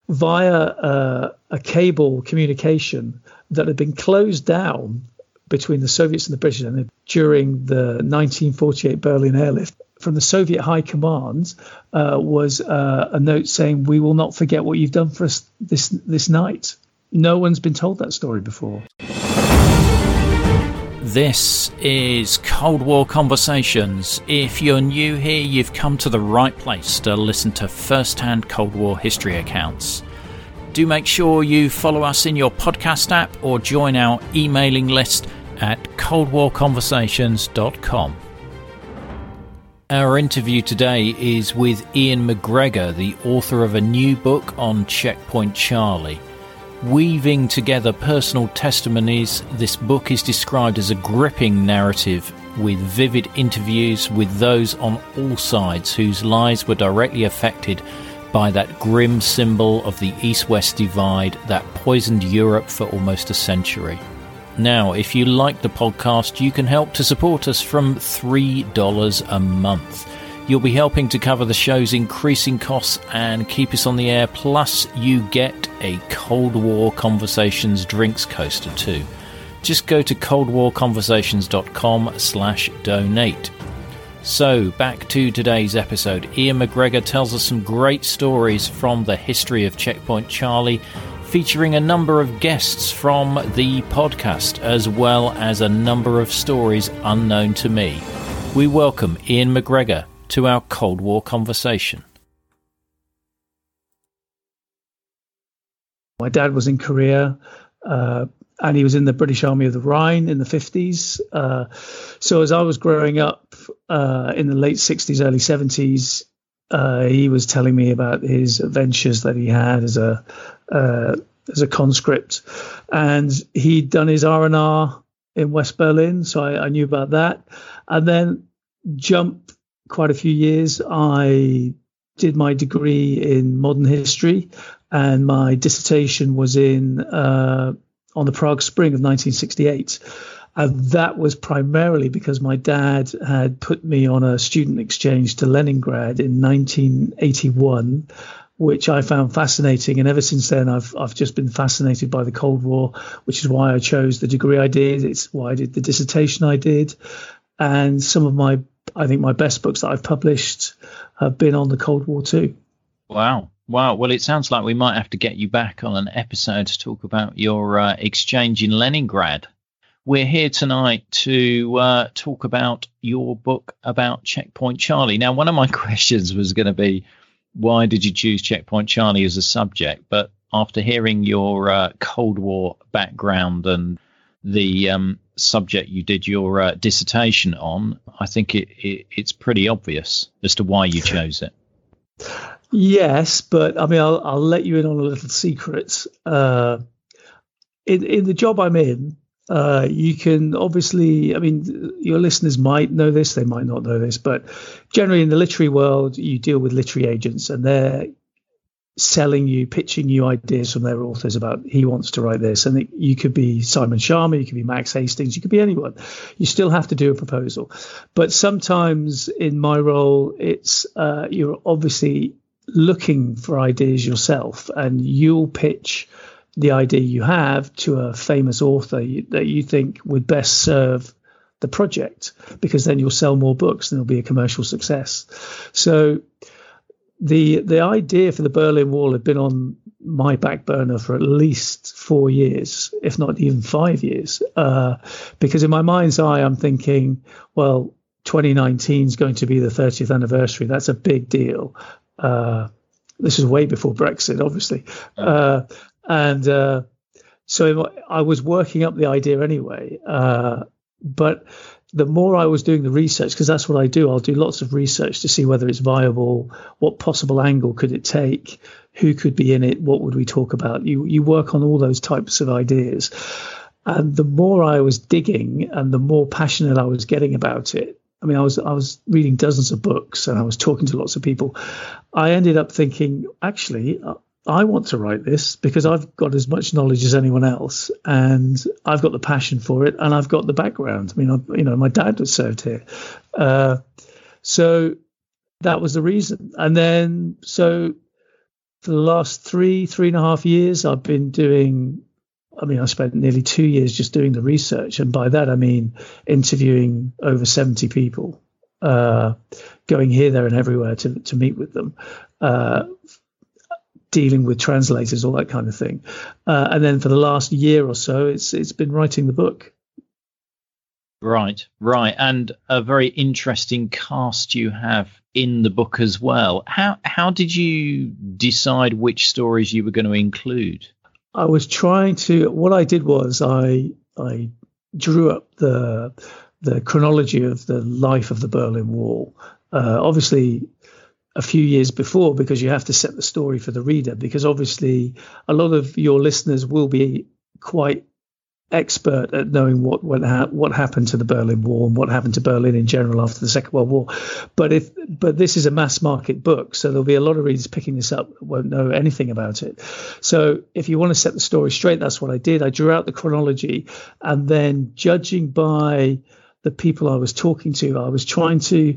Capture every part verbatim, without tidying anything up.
via uh, a cable communication that had been closed down between the Soviets and the British and during the nineteen forty-eight Berlin airlift. From the Soviet High Command uh, was uh, a note saying, "We will not forget what you've done for us this this night." No one's been told that story before. This is Cold War Conversations. If you're new here, you've come to the right place to listen to first-hand Cold War history accounts. Do make sure you follow us in your podcast app or join our emailing list at cold war conversations dot com. Our interview today is with Ian McGregor, the author of a new book on Checkpoint Charlie. Weaving together personal testimonies, this book is described as a gripping narrative with vivid interviews with those on all sides whose lives were directly affected by that grim symbol of the East-West divide that poisoned Europe for almost a century. Now, if you like the podcast, you can help to support us from three dollars a month. You'll be helping to cover the show's increasing costs and keep us on the air, plus you get a Cold War Conversations drinks coaster too. Just go to cold war conversations dot com slash donate. So, back to today's episode. Ian McGregor tells us some great stories from the history of Checkpoint Charlie, featuring a number of guests from the podcast, as well as a number of stories unknown to me. We welcome Ian McGregor to our Cold War conversation. My dad was in Korea, uh, and he was in the British Army of the Rhine in the fifties. Uh, so as I was growing up uh, in the late sixties, early seventies, uh, he was telling me about his adventures that he had as a uh, as a conscript, and he'd done his R and R in West Berlin, so I, I knew about that. And then jump quite a few years, I did my degree in modern history, and my dissertation was in uh, on the Prague Spring of nineteen sixty-eight. And that was primarily because my dad had put me on a student exchange to Leningrad in nineteen eighty-one, which I found fascinating. And ever since then, I've I've just been fascinated by the Cold War, which is why I chose the degree I did. It's why I did the dissertation I did. And some of my, I think my best books that I've published have been on the Cold War too. Wow. Wow. Well, it sounds like we might have to get you back on an episode to talk about your uh, exchange in Leningrad. We're here tonight to uh, talk about your book about Checkpoint Charlie. Now, one of my questions was going to be, why did you choose Checkpoint Charlie as a subject? But after hearing your uh, Cold War background and the um, subject you did your uh, dissertation on, I think it, it, it's pretty obvious as to why you chose it. Yes, but I mean, I'll, I'll let you in on a little secret. Uh, in, in the job I'm in, uh, you can obviously, I mean, your listeners might know this, they might not know this, but generally in the literary world, you deal with literary agents, and they're selling you, pitching you ideas from their authors about he wants to write this. And it, you could be Simon Sharma, you could be Max Hastings, you could be anyone. You still have to do a proposal. But sometimes in my role, it's uh, you're obviously looking for ideas yourself, and you'll pitch the idea you have to a famous author you, that you think would best serve the project, because then you'll sell more books and it'll be a commercial success. So the the idea for the Berlin Wall had been on my back burner for at least four years, if not even five years, uh, because in my mind's eye, I'm thinking, well, twenty nineteen is going to be the thirtieth anniversary. That's a big deal. Uh, this is way before Brexit, obviously. Uh, and uh, so I was working up the idea anyway. Uh, but the more I was doing the research, because that's what I do, I'll do lots of research to see whether it's viable, what possible angle could it take, who could be in it, what would we talk about. You, you work on all those types of ideas. And the more I was digging and the more passionate I was getting about it, I mean, I was I was reading dozens of books and I was talking to lots of people. I ended up thinking, actually, I want to write this because I've got as much knowledge as anyone else, and I've got the passion for it, and I've got the background. I mean, I, you know, my dad was served here, uh, so that was the reason. And then, so for the last three, three and a half years, I've been doing, I mean, I spent nearly two years just doing the research. And by that, I mean interviewing over seventy people, uh, going here, there and everywhere to, to meet with them, uh, dealing with translators, all that kind of thing. Uh, and then for the last year or so, it's it's been writing the book. Right, right. And a very interesting cast you have in the book as well. How how did you decide which stories you were going to include? I was trying to, what I did was I I drew up the the chronology of the life of the Berlin Wall. Uh, obviously, a few years before, because you have to set the story for the reader, because obviously a lot of your listeners will be quite expert at knowing what what, ha- what happened to the Berlin Wall and what happened to Berlin in general after the Second World War. But if but this is a mass market book, so there'll be a lot of readers picking this up that won't know anything about it. So if you want to set the story straight, that's what I did. I drew out the chronology, and then judging by the people I was talking to, I was trying to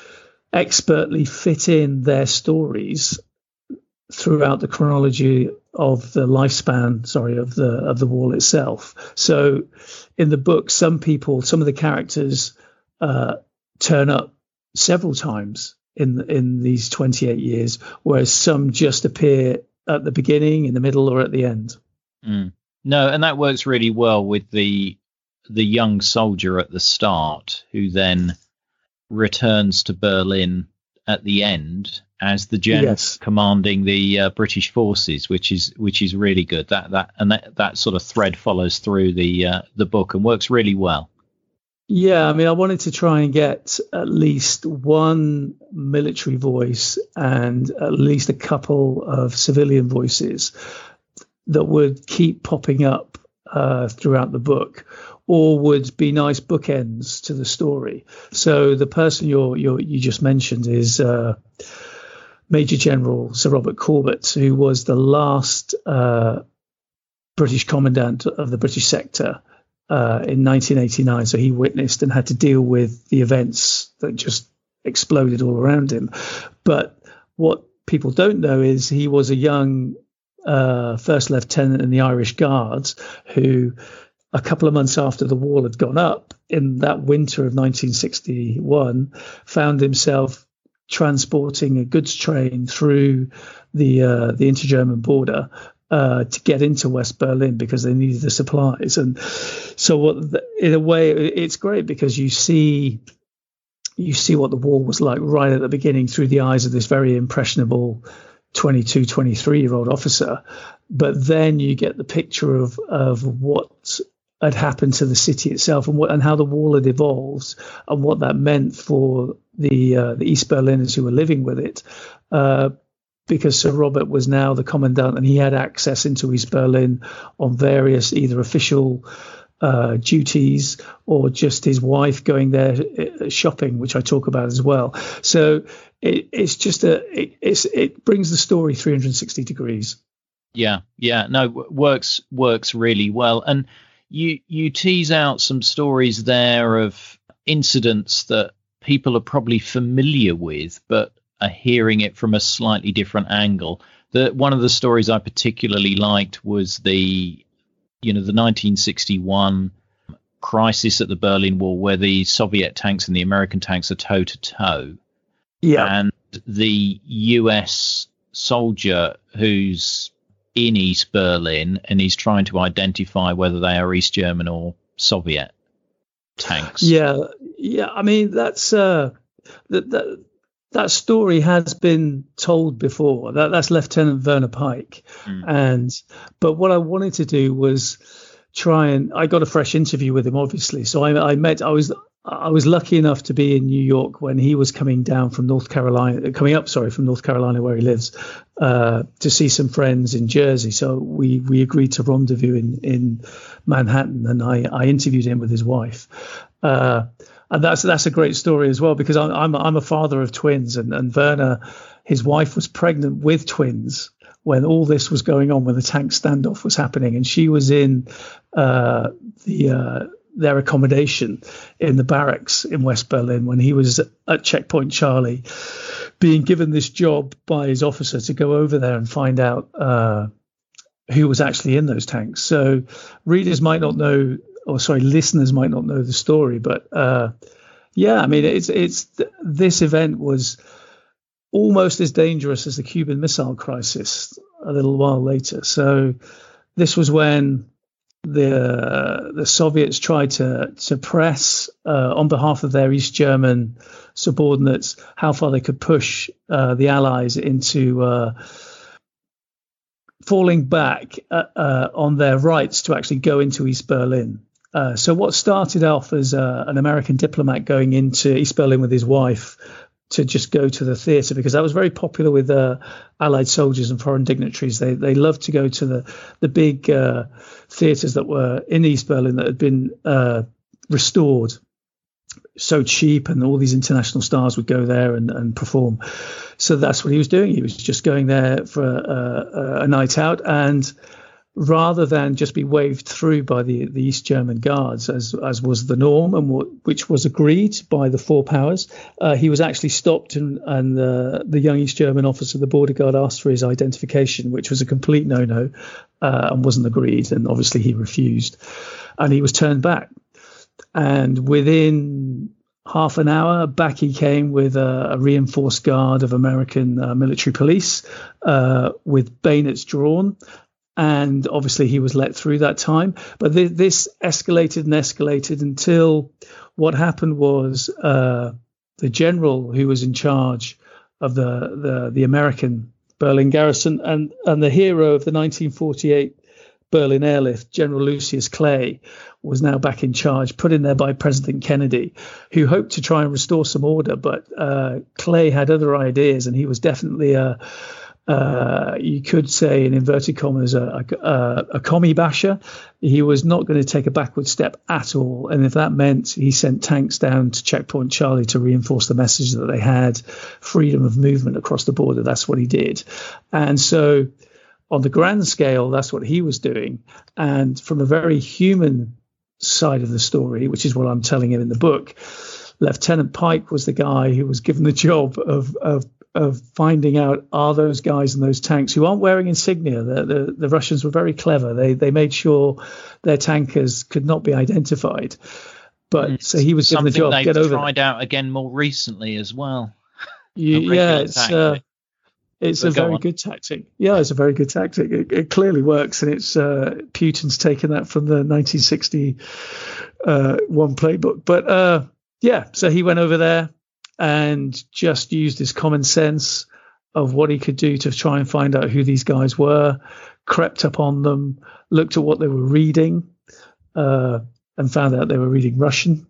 expertly fit in their stories throughout the chronology of the lifespan, sorry, of the of the wall itself. So in the book, some people, some of the characters uh, turn up several times in in these twenty-eight years, whereas some just appear at the beginning, in the middle, or at the end. Mm. No, and that works really well with the the young soldier at the start, who then returns to Berlin at the end as the general yes. commanding the uh, British forces, which is which is really good. That that and that, that sort of thread follows through the uh, the book and works really well. Yeah, I mean, I wanted to try and get at least one military voice and at least a couple of civilian voices that would keep popping up uh, throughout the book, or would be nice bookends to the story. So the person you're, you're, you just mentioned is uh, Major General Sir Robert Corbett, who was the last uh, British commandant of the British sector uh, in nineteen eighty-nine. So he witnessed and had to deal with the events that just exploded all around him. But what people don't know is he was a young uh, first lieutenant in the Irish Guards who, a couple of months after the wall had gone up in that winter of nineteen sixty-one, found himself transporting a goods train through the uh, the inter-German border uh, to get into West Berlin because they needed the supplies. And so, what the, in a way, it's great because you see you see what the wall was like right at the beginning through the eyes of this very impressionable twenty-two, twenty-three year old officer. But then you get the picture of of what had happened to the city itself and what and how the wall had evolved and what that meant for the uh, the East Berliners who were living with it, uh, because Sir Robert was now the commandant and he had access into East Berlin on various either official uh, duties or just his wife going there uh, shopping, which I talk about as well. So it, it's just a it, it's it brings the story three hundred sixty degrees. Yeah, yeah, no, works works really well. And You you tease out some stories there of incidents that people are probably familiar with, but are hearing it from a slightly different angle. The one of the stories I particularly liked was the, you know, the nineteen sixty-one crisis at the Berlin Wall, where the Soviet tanks and the American tanks are toe to toe. Yeah, and the U S soldier who's in East Berlin and he's trying to identify whether they are East German or Soviet tanks. Yeah, yeah. I mean, that's uh, that that that story has been told before. That that's Lieutenant Werner Pike, mm. and but what I wanted to do was try and I got a fresh interview with him, obviously. So I, I met. I was. I was lucky enough to be in New York when he was coming down from North Carolina, coming up, sorry, from North Carolina where he lives, uh, to see some friends in Jersey. So we, we agreed to rendezvous in, in Manhattan, and I, I interviewed him with his wife. Uh, and that's that's a great story as well, because I'm I'm, I'm a father of twins, and, and Werner, his wife, was pregnant with twins when all this was going on, when the tank standoff was happening, and she was in uh, the uh, their accommodation in the barracks in West Berlin when he was at Checkpoint Charlie, being given this job by his officer to go over there and find out uh, who was actually in those tanks. So readers might not know, or sorry, listeners might not know the story, but uh, yeah, I mean, it's it's this event was almost as dangerous as the Cuban Missile Crisis a little while later. So this was when the the Soviets tried to to press uh, on behalf of their East German subordinates how far they could push uh, the Allies into uh, falling back uh, uh, on their rights to actually go into East Berlin. Uh, so what started off as uh, an American diplomat going into East Berlin with his wife to just go to the theatre, because that was very popular with uh, Allied soldiers and foreign dignitaries. They they loved to go to the the big uh, theatres that were in East Berlin that had been uh, restored, so cheap, and all these international stars would go there and, and perform. So that's what he was doing. He was just going there for a, a, a night out, and rather than just be waved through by the, the East German guards, as as was the norm and what, which was agreed by the four powers, uh, he was actually stopped, and, and uh, the young East German officer, the border guard, asked for his identification, which was a complete no-no uh, and wasn't agreed. And obviously he refused, and he was turned back. And within half an hour, back he came with a, a reinforced guard of American uh, military police uh, with bayonets drawn. And obviously he was let through that time. But th- this escalated and escalated until what happened was uh, the general who was in charge of the, the, the American Berlin garrison and, and the hero of the nineteen forty-eight Berlin airlift, General Lucius Clay, was now back in charge, put in there by President Kennedy, who hoped to try and restore some order. But uh, Clay had other ideas, and he was definitely a Uh, you could say, in inverted commas, a, a, a commie basher. He was not going to take a backward step at all. And if that meant he sent tanks down to Checkpoint Charlie to reinforce the message that they had freedom of movement across the border, that's what he did. And so on the grand scale, that's what he was doing. And from a very human side of the story, which is what I'm telling him in the book, Lieutenant Pike was the guy who was given the job of, of of finding out, are those guys in those tanks who aren't wearing insignia. The, the, the Russians were very clever. They they made sure their tankers could not be identified. But mm, so he was given the job. Something Get they've over tried that. out again more recently as well. You, yeah, it's uh, it's but a very on. good tactic. Yeah, it's a very good tactic. It, it clearly works, and it's uh, Putin's taken that from the nineteen sixty uh, one playbook. But uh, yeah, so he went over there and just used his common sense of what he could do to try and find out who these guys were, crept up on them, looked at what they were reading, uh, and found out they were reading Russian.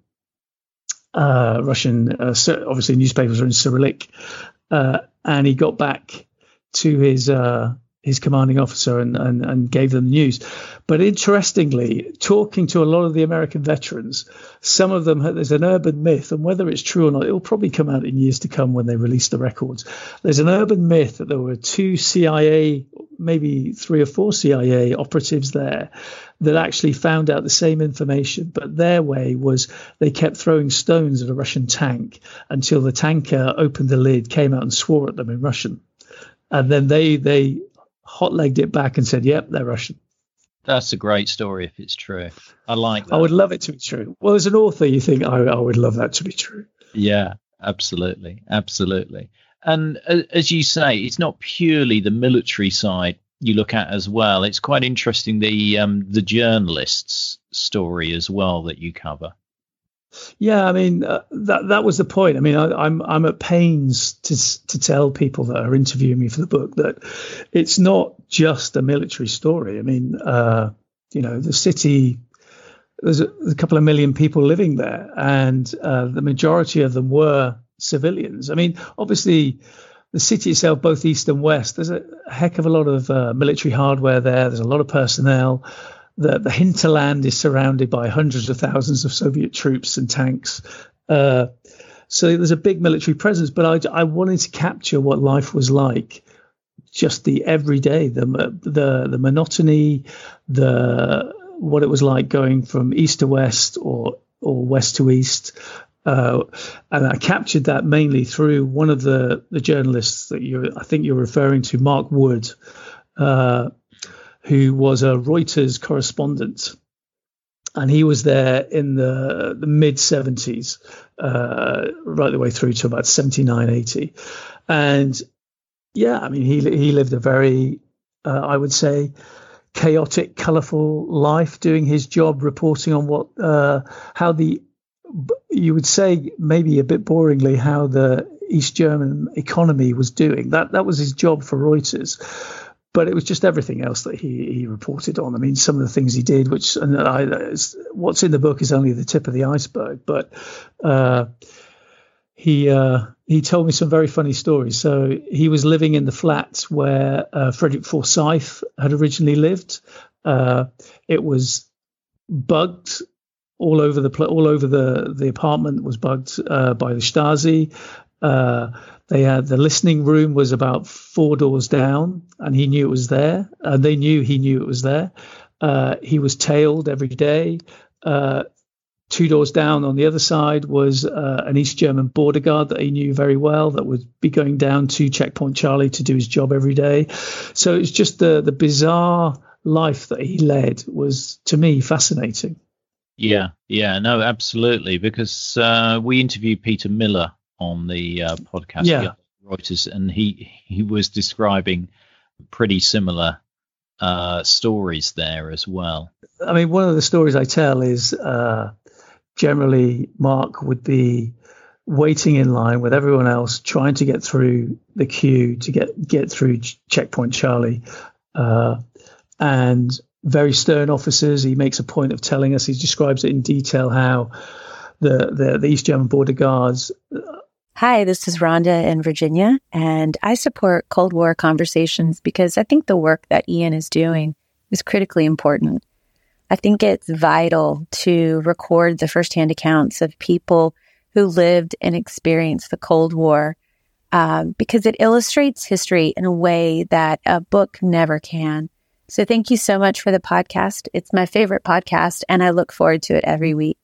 Uh, Russian, uh, obviously newspapers are in Cyrillic, uh, and he got back to his uh, his commanding officer and, and, and gave them the news. But interestingly, talking to a lot of the American veterans, some of them, there's an urban myth, and whether it's true or not, it will probably come out in years to come when they release the records. There's an urban myth that there were two C I A, maybe three or four C I A operatives there that actually found out the same information, but their way was they kept throwing stones at a Russian tank until the tanker opened the lid, came out and swore at them in Russian. And then they they hot-legged it back and said, yep, they're Russian. That's a great story if it's true. I like that. I would love it to be true. Well, as an author, you think, I, I would love that to be true. Yeah, absolutely. Absolutely. And uh, as you say, it's not purely the military side you look at as well. It's quite interesting, the um, the journalist's story as well that you cover. Yeah, I mean, uh, that that was the point. I mean, I, I'm I'm at pains to to tell people that are interviewing me for the book that it's not just a military story. I mean, uh, you know, the city, there's a, a couple of million people living there, and uh, the majority of them were civilians. I mean, obviously, the city itself, both east and west, there's a heck of a lot of uh, military hardware there. There's a lot of personnel. The, the hinterland is surrounded by hundreds of thousands of Soviet troops and tanks. Uh, so there's a big military presence, but I, I wanted to capture what life was like, just the everyday, the the the monotony, the what it was like going from east to west or or west to east, Uh, and I captured that mainly through one of the, the journalists that you I think you're referring to, Mark Wood, uh, who was a Reuters correspondent. And he was there in the, the mid seventies, uh, right the way through to about seventy-nine, eighty. And yeah, I mean, he he lived a very, uh, I would say, chaotic, colourful life, doing his job, reporting on what, uh, how the, you would say maybe a bit boringly, how the East German economy was doing. That that was his job for Reuters. But it was just everything else that he, he reported on. I mean, some of the things he did, which and I, what's in the book is only the tip of the iceberg. But uh, he uh, he told me some very funny stories. So he was living in the flat where uh, Frederick Forsyth had originally lived. Uh, it was bugged all over the all over the the apartment was bugged uh, by the Stasi. Uh, they had the listening room was about four doors down, and he knew it was there, and they knew he knew it was there. Uh, he was tailed every day. Uh, two doors down on the other side was uh, an East German border guard that he knew very well that would be going down to Checkpoint Charlie to do his job every day. So it's just the the bizarre life that he led was, to me, fascinating. Yeah, yeah, no, absolutely, because uh, we interviewed Peter Miller on the uh, podcast, yeah. Reuters, and he he was describing pretty similar uh, stories there as well. I mean, one of the stories I tell is uh, generally Mark would be waiting in line with everyone else, trying to get through the queue to get get through Checkpoint Charlie, uh, and very stern officers. He makes a point of telling us. He describes it in detail how the the, the East German border guards. Hi, this is Rhonda in Virginia, and I support Cold War Conversations because I think the work that Ian is doing is critically important. I think it's vital to record the firsthand accounts of people who lived and experienced the Cold War um, because it illustrates history in a way that a book never can. So thank you so much for the podcast. It's my favorite podcast, and I look forward to it every week.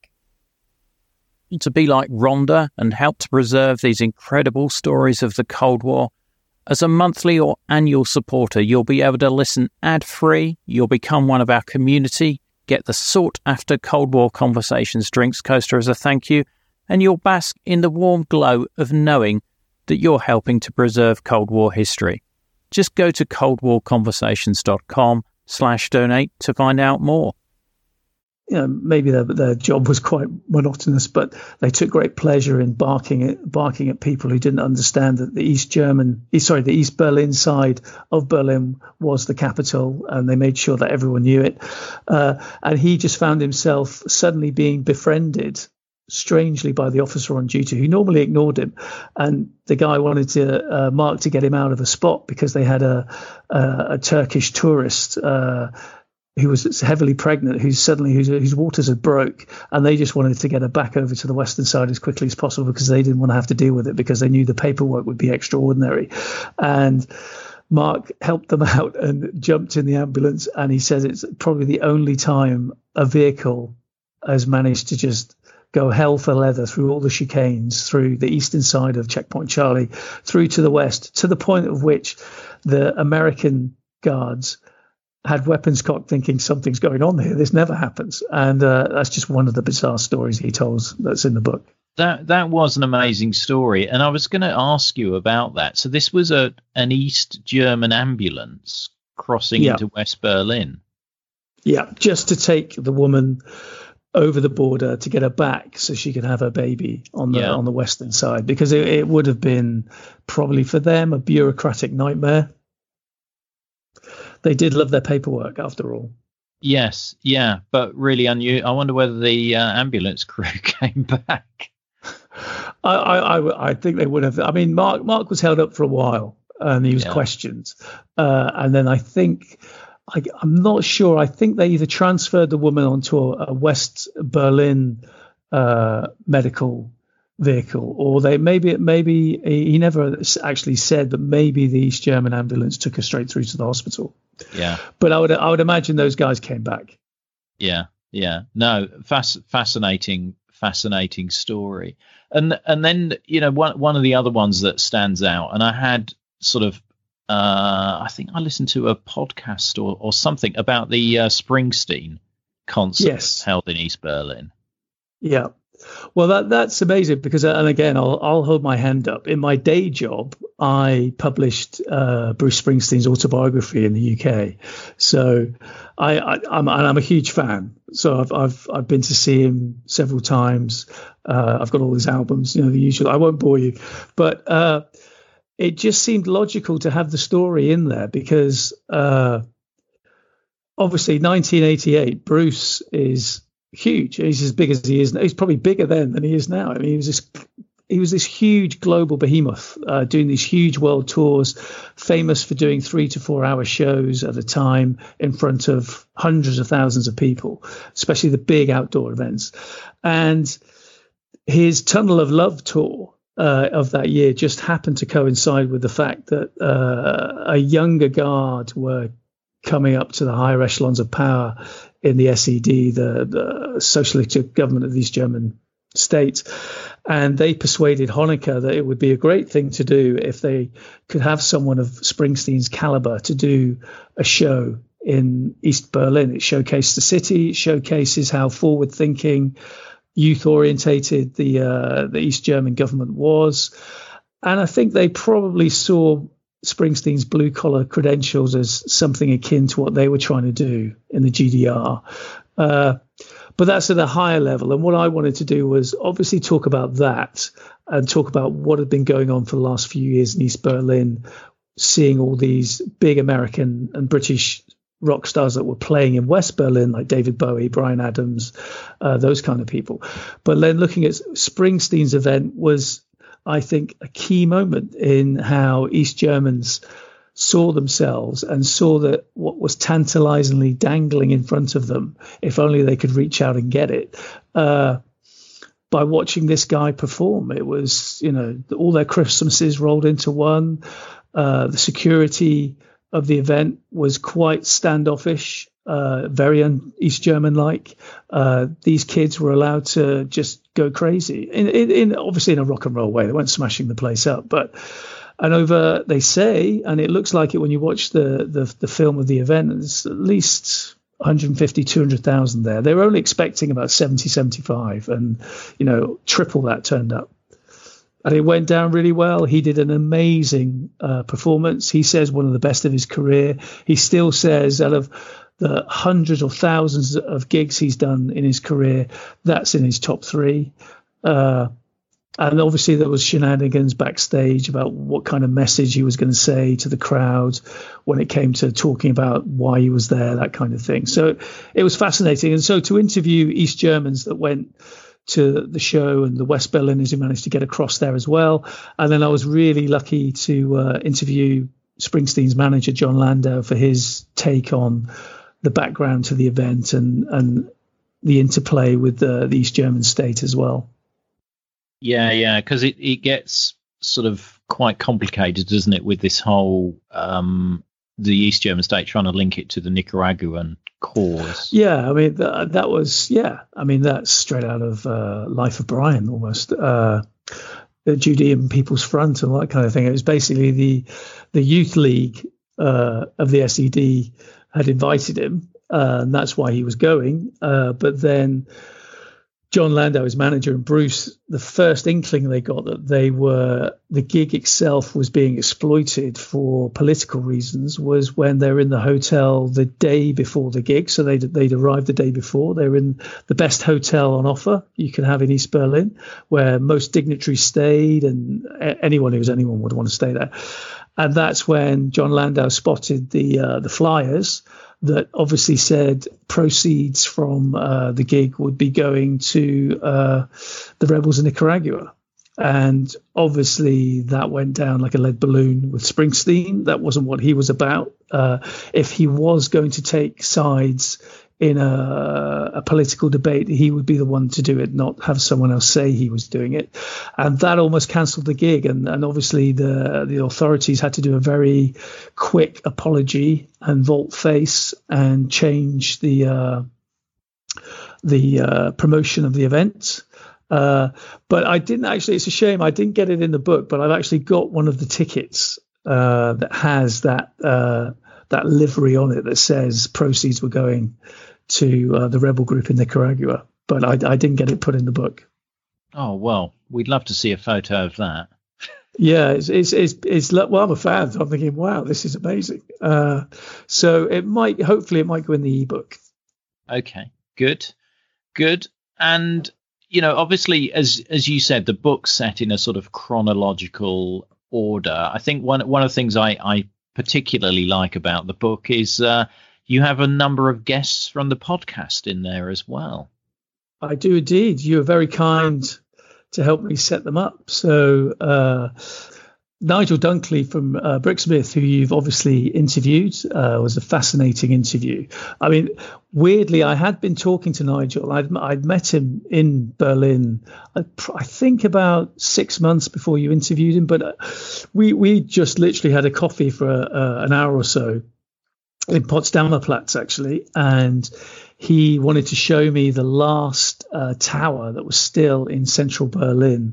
To be like Rhonda and help to preserve these incredible stories of the Cold War, as a monthly or annual supporter, you'll be able to listen ad-free, you'll become one of our community, get the sought-after Cold War Conversations drinks coaster as a thank you, and you'll bask in the warm glow of knowing that you're helping to preserve Cold War history. Just go to coldwarconversations.com slash donate to find out more. You know, maybe their, their job was quite monotonous, but they took great pleasure in barking at barking at people who didn't understand that the East German, sorry, the East Berlin side of Berlin was the capital, and they made sure that everyone knew it. Uh, and he just found himself suddenly being befriended, strangely, by the officer on duty who normally ignored him. And the guy wanted to uh, Mark to get him out of a spot because they had a a, a Turkish tourist. Uh, who was heavily pregnant, who's suddenly whose, whose waters had broke, and they just wanted to get her back over to the western side as quickly as possible because they didn't want to have to deal with it because they knew the paperwork would be extraordinary. And Mark helped them out and jumped in the ambulance, and he says it's probably the only time a vehicle has managed to just go hell for leather through all the chicanes, through the eastern side of Checkpoint Charlie, through to the west, to the point of which the American guards had weapons cocked thinking something's going on here. This never happens. And uh, that's just one of the bizarre stories he tells that's in the book. That that was an amazing story. And I was going to ask you about that. So this was a an East German ambulance crossing yeah. into West Berlin. Yeah, just to take the woman over the border to get her back so she could have her baby on the yeah. on the western side, because it, it would have been probably for them a bureaucratic nightmare. They did love their paperwork, after all. Yes, yeah, but really unusual. I wonder whether the uh, ambulance crew came back. I, I, I, I think they would have. I mean, Mark Mark was held up for a while, and he was yeah. questioned, uh, and then I think I, I'm not sure. I think they either transferred the woman onto a, a West Berlin uh, medical vehicle, or they maybe maybe he never actually said, but maybe the East German ambulance took her straight through to the hospital. Yeah, but I would I would imagine those guys came back. Yeah, yeah, no, fas- fascinating fascinating story. And and then, you know, one one of the other ones that stands out, and I had sort of, uh, I think I listened to a podcast or, or something about the uh, Springsteen concert yes. held in East Berlin. Yeah. Well, that that's amazing because, and again, I'll I'll hold my hand up. In my day job, I published uh, Bruce Springsteen's autobiography in the U K, so I, I I'm I'm a huge fan. So I've I've I've been to see him several times. Uh, I've got all his albums, you know, the usual. I won't bore you, but uh, it just seemed logical to have the story in there because uh, obviously nineteen eighty-eight, Bruce is huge. He's as big as he is now. He's probably bigger then than he is now. I mean, he was this he was this huge global behemoth uh, doing these huge world tours, famous for doing three to four hour shows at a time in front of hundreds of thousands of people, especially the big outdoor events. And his Tunnel of Love tour uh, of that year just happened to coincide with the fact that uh, a younger guard were coming up to the higher echelons of power in the S E D, the, the socialistic government of the East German states. And they persuaded Honecker that it would be a great thing to do if they could have someone of Springsteen's caliber to do a show in East Berlin. It showcased the city, it showcases how forward-thinking, youth-orientated the uh, the East German government was. And I think they probably saw Springsteen's blue collar credentials as something akin to what they were trying to do in the G D R. Uh, but that's at a higher level. And what I wanted to do was obviously talk about that and talk about what had been going on for the last few years in East Berlin, seeing all these big American and British rock stars that were playing in West Berlin, like David Bowie, Bryan Adams, uh, those kind of people. But then looking at Springsteen's event was, I think, a key moment in how East Germans saw themselves and saw that what was tantalizingly dangling in front of them, if only they could reach out and get it, uh, by watching this guy perform. It was, you know, all their Christmases rolled into one. Uh, the security of the event was quite standoffish, uh, very un- East German-like. Uh, these kids were allowed to just go crazy, in, in, in obviously in a rock and roll way. They weren't smashing the place up, but and over, they say, and it looks like it when you watch the the, the film of the event, there's at least one hundred fifty, two hundred thousand there. They were only expecting about seventy, seventy-five, and, you know, triple that turned up. And it went down really well. He did an amazing uh, performance. He says one of the best of his career. He still says out of the hundreds or thousands of gigs he's done in his career, that's in his top three. Uh, and obviously there was shenanigans backstage about what kind of message he was going to say to the crowd when it came to talking about why he was there, that kind of thing. So it was fascinating. And so to interview East Germans that went to the show and the West Berliners who managed to get across there as well. And then I was really lucky to uh, interview Springsteen's manager, John Landau, for his take on the background to the event and, and the interplay with the, the East German state as well. Yeah, yeah, because it, it gets sort of quite complicated, doesn't it, with this whole um, the East German state trying to link it to the Nicaraguan cause. Yeah, I mean, th- that was, yeah, I mean, that's straight out of uh, Life of Brian almost. Uh, the Judean People's Front and all that kind of thing. It was basically the the youth league uh, of the S E D had invited him, uh, and that's why he was going. Uh, but then John Landau, his manager, and Bruce, the first inkling they got that they were, the gig itself was being exploited for political reasons was when they were in the hotel the day before the gig. So they'd, they'd arrived the day before. They were in the best hotel on offer you can have in East Berlin, where most dignitaries stayed, and anyone who was anyone would want to stay there. And that's when John Landau spotted the uh, the flyers that obviously said proceeds from uh, the gig would be going to uh, the rebels in Nicaragua. And obviously that went down like a lead balloon with Springsteen. That wasn't what he was about. Uh, if he was going to take sides in a, a political debate, he would be the one to do it, not have someone else say he was doing it. And that almost cancelled the gig. And, and obviously the, the authorities had to do a very quick apology and vault face and change the uh, the uh, promotion of the event. Uh, but I didn't actually. It's a shame I didn't get it in the book. But I've actually got one of the tickets uh, that has that uh, that livery on it that says proceeds were going to uh, the rebel group in Nicaragua. But I, I didn't get it put in the book. Oh well, we'd love to see a photo of that. Yeah, it's it's it's, it's well, I'm a fan, so I'm thinking, wow, this is amazing. Uh, so it might, hopefully, it might go in the ebook. Okay, good, good, and you know, obviously, as as you said, the book's set in a sort of chronological order. I think one one of the things I I particularly like about the book is uh, you have a number of guests from the podcast in there as well. I do indeed. You were very kind to help me set them up. So uh, Nigel Dunkley from uh, Bricksmith, who you've obviously interviewed, uh, was a fascinating interview. I mean, weirdly, I had been talking to Nigel. I'd, I'd met him in Berlin, I, I think about six months before you interviewed him, but uh, we, we just literally had a coffee for uh, an hour or so in Potsdamer Platz, actually, and he wanted to show me the last uh, tower that was still in central Berlin,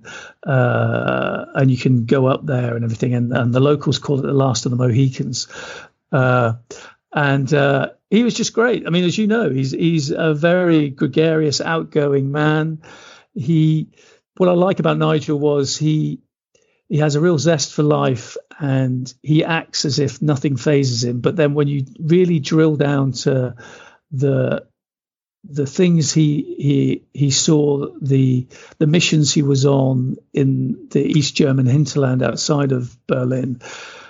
uh, and you can go up there and everything. And, and the locals call it the last of the Mohicans. Uh, and uh, he was just great. I mean, as you know, he's he's a very gregarious, outgoing man. He, what I like about Nigel was he he has a real zest for life, and he acts as if nothing phases him. But then when you really drill down to the the things he he he saw, the the missions he was on in the East German hinterland outside of Berlin,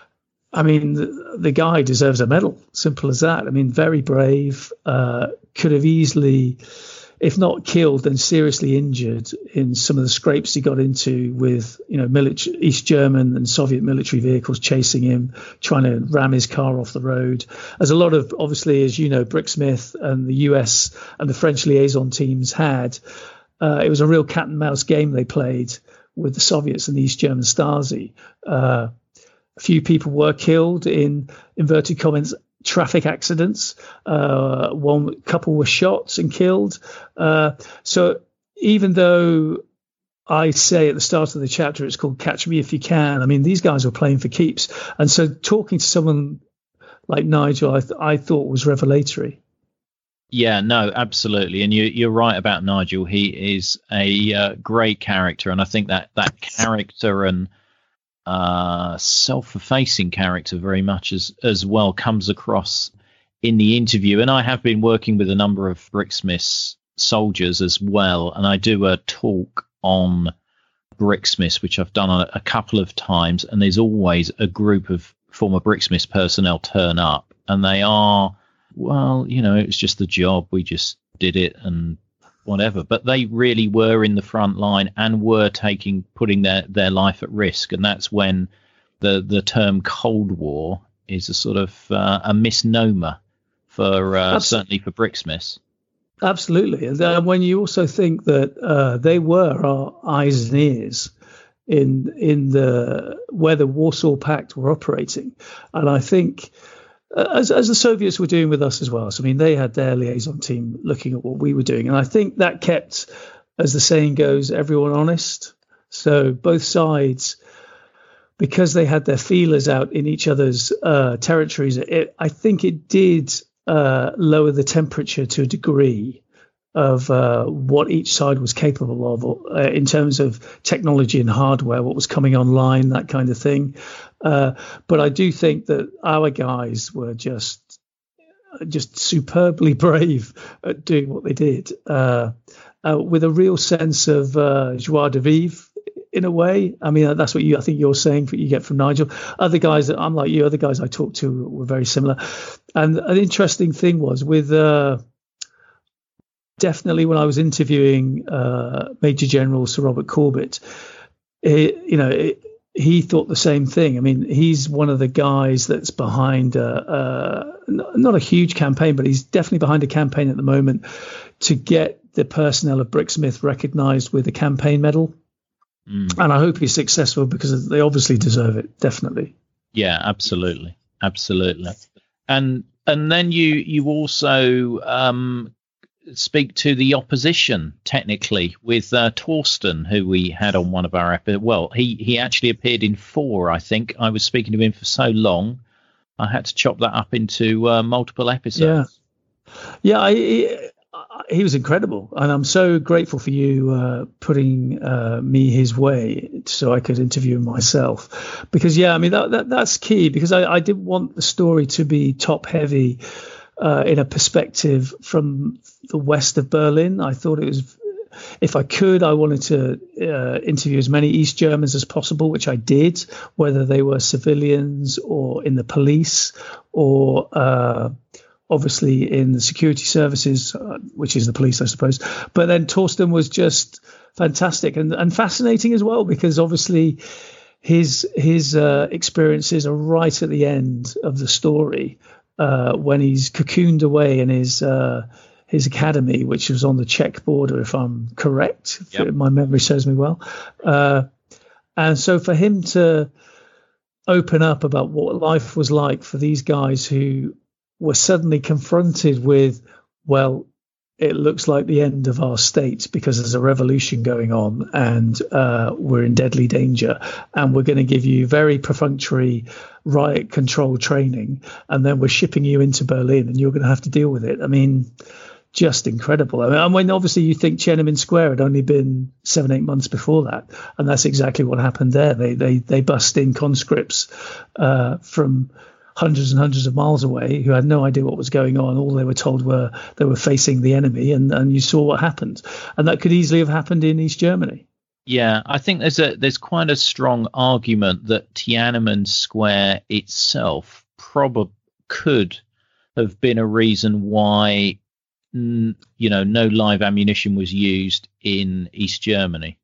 I mean, the, the guy deserves a medal. Simple as that. I mean, very brave. Uh, could have easily, if not killed, then seriously injured in some of the scrapes he got into with, you know, military, East German and Soviet military vehicles chasing him, trying to ram his car off the road. As a lot of, obviously, as you know, Bricksmith and the U S and the French liaison teams had, uh, it was a real cat and mouse game they played with the Soviets and the East German Stasi. Uh, a few people were killed in, inverted commas, traffic accidents. Uh, one couple were shot and killed. Uh, so even though I say at the start of the chapter it's called Catch Me If You Can, I mean, these guys were playing for keeps. And so talking to someone like Nigel, I, th- I thought was revelatory. Yeah, no, absolutely. And you, you're right about Nigel. He is a uh, great character. And I think that that character and Uh, self-effacing character very much as as well comes across in the interview. And I have been working with a number of Bricksmiths soldiers as well, and I do a talk on Bricksmiths, which I've done a, a couple of times, and there's always a group of former Bricksmiths personnel turn up, and they are, well, you know, it's just the job, we just did it and whatever, but they really were in the front line and were taking putting their their life at risk. And that's when the the term Cold War is a sort of uh, a misnomer for uh, certainly for Bricksmiths. Absolutely. And uh, when you also think that uh, they were our eyes and ears in in the where the Warsaw Pact were operating, and I think As, as the Soviets were doing with us as well. So, I mean, they had their liaison team looking at what we were doing. And I think that kept, as the saying goes, everyone honest. So both sides, because they had their feelers out in each other's uh, territories, it, I think it did uh, lower the temperature to a degree of uh, what each side was capable of uh, in terms of technology and hardware, what was coming online, that kind of thing. Uh, but I do think that our guys were just just superbly brave at doing what they did, uh, uh, with a real sense of uh, joie de vivre in a way. I mean, that's what you I think you're saying that you get from Nigel. Other guys that I'm like you, other guys I talked to were very similar. And an interesting thing was with uh, definitely when I was interviewing uh, Major General Sir Robert Corbett, it, you know. It, he thought the same thing. I mean, he's one of the guys that's behind, a, a, not a huge campaign, but he's definitely behind a campaign at the moment to get the personnel of Bricksmith recognised with a campaign medal. Mm. And I hope he's successful because they obviously deserve it, definitely. Yeah, absolutely. Absolutely. And and then you, you also um, speak to the opposition technically with uh, Torsten, who we had on one of our episodes. Well, he, he actually appeared in four, I think. I was speaking to him for so long, I had to chop that up into uh, multiple episodes. Yeah, yeah, I, he, he was incredible, and I'm so grateful for you uh, putting uh, me his way so I could interview him myself. Because, yeah, I mean, that, that that's key, because I, I didn't want the story to be top-heavy uh, in a perspective from the west of Berlin. I thought it was, if I could, I wanted to uh, interview as many East Germans as possible, which I did, whether they were civilians or in the police or uh, obviously in the security services, uh, which is the police, I suppose. But then Torsten was just fantastic and, and fascinating as well, because obviously his his uh, experiences are right at the end of the story uh, when he's cocooned away in his uh, his academy, which was on the Czech border, if I'm correct. Yep. If my memory serves me well. Uh, and so for him to open up about what life was like for these guys who were suddenly confronted with, well, it looks like the end of our state because there's a revolution going on and uh, we're in deadly danger, and we're going to give you very perfunctory riot control training, and then we're shipping you into Berlin and you're going to have to deal with it. I mean, just incredible. I mean, and when obviously you think Tiananmen Square had only been seven, eight months before that, and that's exactly what happened there. They they they bust in conscripts uh, from hundreds and hundreds of miles away who had no idea what was going on. All they were told were they were facing the enemy, and, and you saw what happened. And that could easily have happened in East Germany. Yeah, I think there's a there's quite a strong argument that Tiananmen Square itself probably could have been a reason why, you know, no live ammunition was used in East Germany.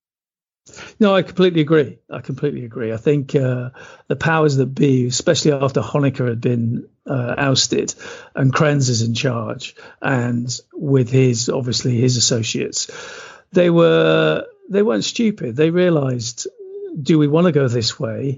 No, I completely agree. I completely agree. I think uh, the powers that be, especially after Honecker had been uh, ousted and Krenz is in charge, and with his, obviously his associates, they were they weren't stupid. They realized, do we want to go this way?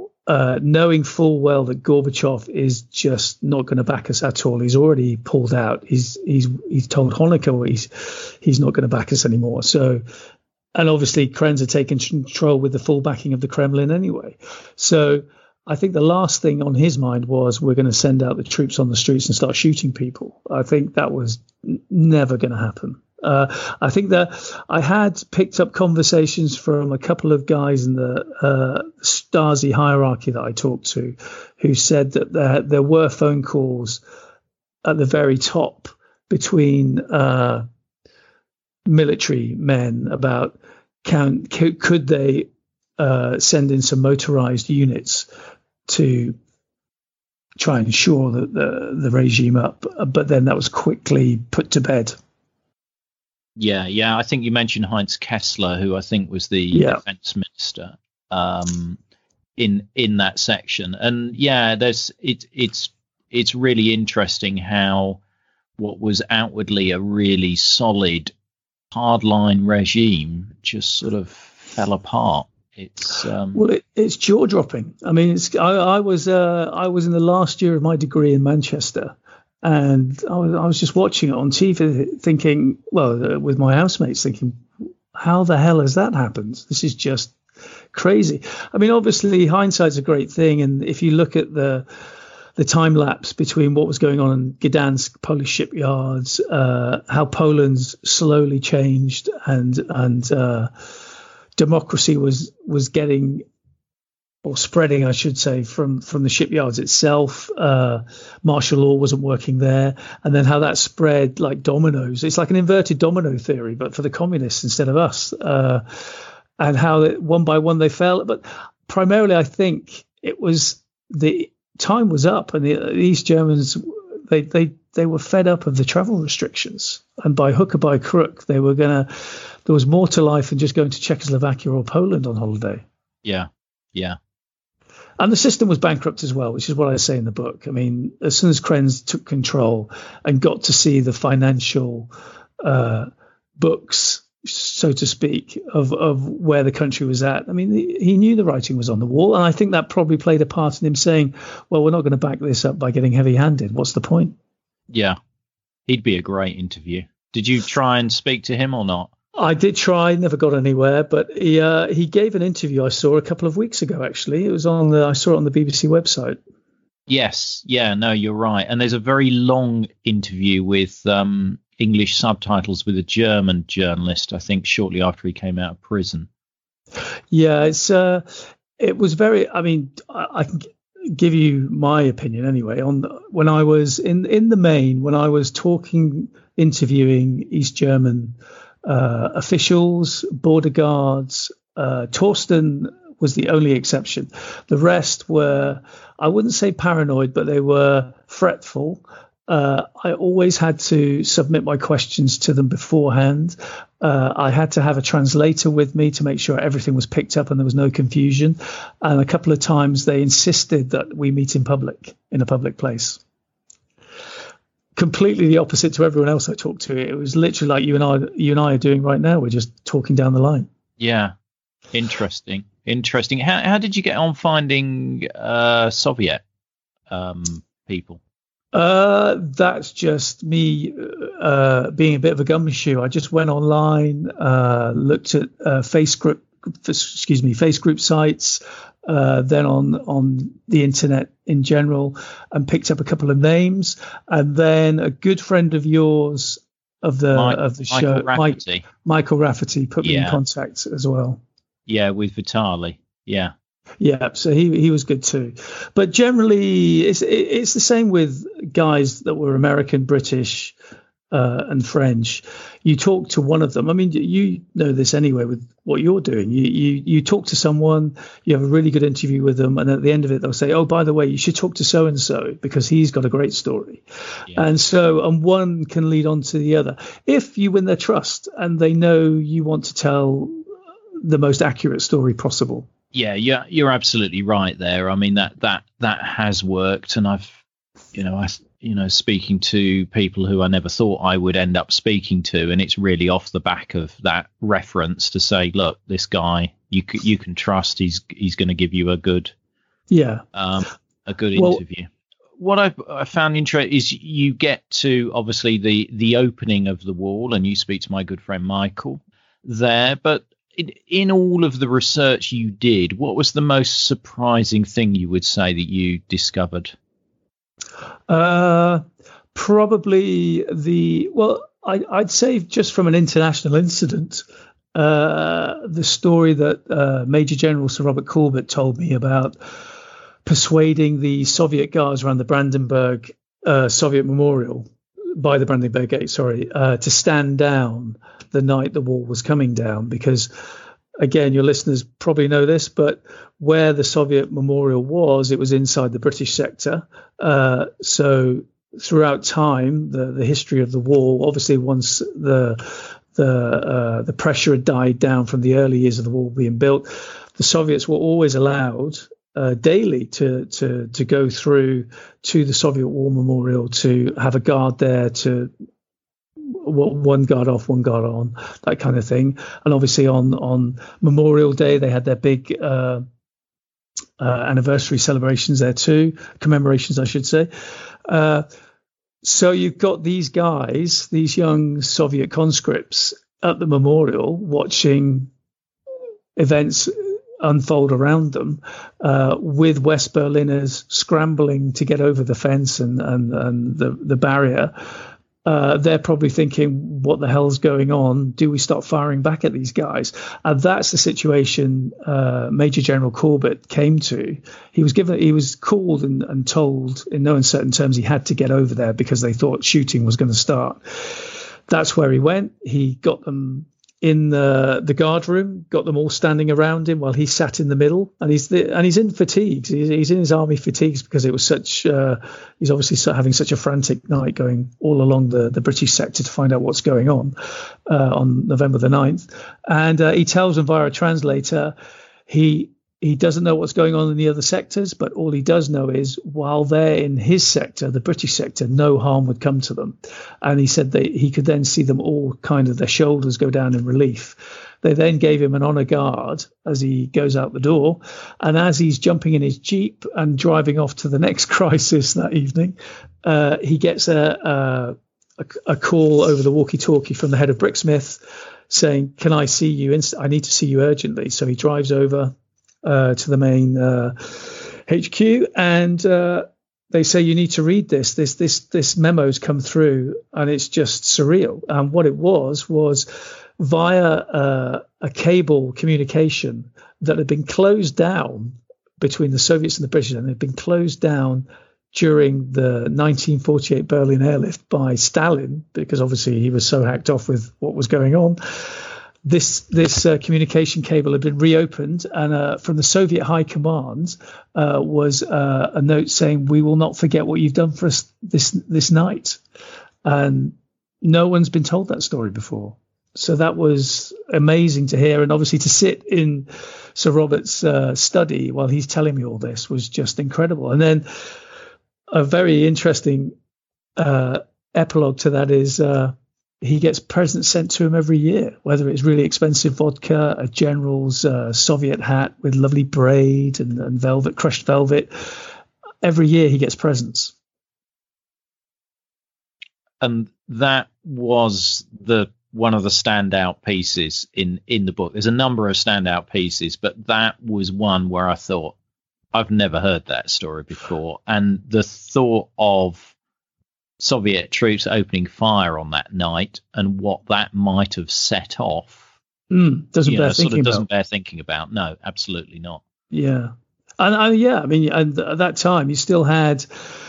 Uh, knowing full well that Gorbachev is just not going to back us at all. He's already pulled out. He's he's he's told Honecker he's he's not going to back us anymore. So. And obviously, Krenz had taken control with the full backing of the Kremlin anyway. So I think the last thing on his mind was, we're going to send out the troops on the streets and start shooting people. I think that was n- never going to happen. Uh, I think that I had picked up conversations from a couple of guys in the uh, Stasi hierarchy that I talked to, who said that there, there were phone calls at the very top between uh, military men about can could, could they uh, send in some motorized units to try and shore the, the, the regime up, but then that was quickly put to bed. Yeah, yeah. I think you mentioned Heinz Kessler, who I think was the yeah. defense minister um, in in that section. And yeah, there's it, it's it's really interesting how what was outwardly a really solid hardline regime just sort of fell apart. It's um, well, it, it's jaw dropping. I mean, it's I, I was uh, I was in the last year of my degree in Manchester, and I was I was just watching it on T V, thinking, well, uh, with my housemates, thinking, how the hell has that happened? This is just crazy. I mean, obviously, hindsight's a great thing, and if you look at the the time lapse between what was going on in Gdansk, Polish shipyards, uh, how Poland's slowly changed, and and uh, democracy was was getting or spreading, I should say, from from the shipyards itself. Uh, martial law wasn't working there, and then how that spread like dominoes. It's like an inverted domino theory, but for the communists instead of us. Uh, and how it, one by one they fell. But primarily, I think it was the time was up, and the, the East Germans, they, they, they were fed up of the travel restrictions, and by hook or by crook, they were gonna. There was more to life than just going to Czechoslovakia or Poland on holiday. Yeah, yeah. And the system was bankrupt as well, which is what I say in the book. I mean, as soon as Krenz took control and got to see the financial uh, books, so to speak, of, of where the country was at. I mean, he knew the writing was on the wall. And I think that probably played a part in him saying, well, we're not going to back this up by getting heavy handed. What's the point? Yeah, he'd be a great interview. Did you try and speak to him or not? I did try, never got anywhere, but he uh, he gave an interview I saw a couple of weeks ago. Actually, it was on the I saw it on the B B C website. Yes, yeah, no, you're right. And there's a very long interview with um, English subtitles with a German journalist, I think, shortly after he came out of prison. Yeah, it's uh, it was very. I mean, I, I can give you my opinion anyway. On the, when I was in in the main, when I was talking, interviewing East German uh, officials, border guards, uh, Torsten was the only exception. The rest were, I wouldn't say paranoid, but they were fretful. Uh, I always had to submit my questions to them beforehand. Uh, I had to have a translator with me to make sure everything was picked up and there was no confusion. And a couple of times they insisted that we meet in public, in a public place. Completely the opposite to everyone else I talked to. It was literally like you and I, you and I are doing right now. We're just talking down the line. Yeah, interesting, interesting. How how did you get on finding uh, Soviet um, people? Uh, that's just me uh, being a bit of a gumshoe. I just went online, uh, looked at uh, face group, excuse me, face group sites, uh, then on on the internet in general, and picked up a couple of names. And then a good friend of yours of the Mike, of the Michael show, Rafferty. Mike, Michael Rafferty, put me Yeah. in contact as well. Yeah, with Vitali. Yeah. Yeah, so he he was good too, but generally it's it's the same with guys that were American, British, uh, and French. You talk to one of them. I mean, you know this anyway with what you're doing. You you you talk to someone, you have a really good interview with them, and at the end of it, they'll say, "Oh, by the way, you should talk to so and so because he's got a great story." Yeah. And so, and one can lead on to the other if you win their trust and they know you want to tell the most accurate story possible. Yeah, yeah, you're absolutely right there. I mean, that that that has worked, and I've, you know, I, you know, speaking to people who I never thought I would end up speaking to, and it's really off the back of that reference to say, look, this guy you c- you can trust. He's he's going to give you a good, Yeah, um, a good Well- interview. What I've, I found interesting is you get to obviously the the opening of the wall, and you speak to my good friend Michael there, but. In, in all of the research you did, what was the most surprising thing you would say that you discovered? uh, probably the well, I, I'd say just from an international incident, uh, the story that uh, Major General Sir Robert Corbett told me about persuading the Soviet guards around the Brandenburg uh, Soviet Memorial by the Brandenburg Gate, sorry, uh, to stand down the night the wall was coming down, because again, your listeners probably know this, but where the Soviet memorial was, it was inside the British sector. Uh, so throughout time, the, the history of the wall, obviously once the the uh, the pressure had died down from the early years of the wall being built, the Soviets were always allowed uh, daily to to to go through to the Soviet War Memorial, to have a guard there, to one guard off, one guard on, that kind of thing. And obviously on on Memorial Day they had their big uh, uh, anniversary celebrations there too, commemorations I should say. Uh, so you've got these guys, these young Soviet conscripts at the memorial watching events unfold around them, uh, with West Berliners scrambling to get over the fence and and, and the, the barrier. Uh, they're probably thinking, what the hell's going on? Do we start firing back at these guys? And that's the situation uh, Major General Corbett came to. He was given, he was called and, and told in no uncertain terms he had to get over there because they thought shooting was going to start. That's where he went. He got them in the the guard room, got them all standing around him while he sat in the middle, and he's the, and he's in fatigues. He's, he's in his army fatigues because it was such. Uh, he's obviously so having such a frantic night going all along the, the British sector to find out what's going on uh, on November the ninth, and uh, he tells them via a translator he. He doesn't know what's going on in the other sectors, but all he does know is while they're in his sector, the British sector, no harm would come to them. And he said that he could then see them all kind of their shoulders go down in relief. They then gave him an honor guard as he goes out the door. And as he's jumping in his Jeep and driving off to the next crisis that evening, uh, he gets a, a a, a call over the walkie-talkie from the head of Bricksmith saying, "Can I see you? Inst- I need to see you urgently." So he drives over uh, to the main uh, H Q, and uh, they say, "You need to read this. This this this memo's come through, and it's just surreal." And what it was was via uh, a cable communication that had been closed down between the Soviets and the British, and it had been closed down during the nineteen forty-eight Berlin airlift by Stalin, because obviously he was so hacked off with what was going on. This this uh, communication cable had been reopened, and uh, from the Soviet High Command uh, was uh, a note saying, "We will not forget what you've done for us this this night." And no one's been told that story before. So that was amazing to hear. And obviously to sit in Sir Robert's uh, study while he's telling me all this was just incredible. And then a very interesting uh, epilogue to that is uh, he gets presents sent to him every year, whether it's really expensive vodka, a general's uh, Soviet hat with lovely braid and, and velvet, crushed velvet. Every year he gets presents. And that was the one of the standout pieces in, in the book. There's a number of standout pieces, but that was one where I thought, I've never heard that story before. And the thought of Soviet troops opening fire on that night and what that might have set off mm, doesn't bear know, thinking sort of doesn't about. bear thinking about. No, absolutely not. Yeah. And, and yeah, I mean, and at that time you still had,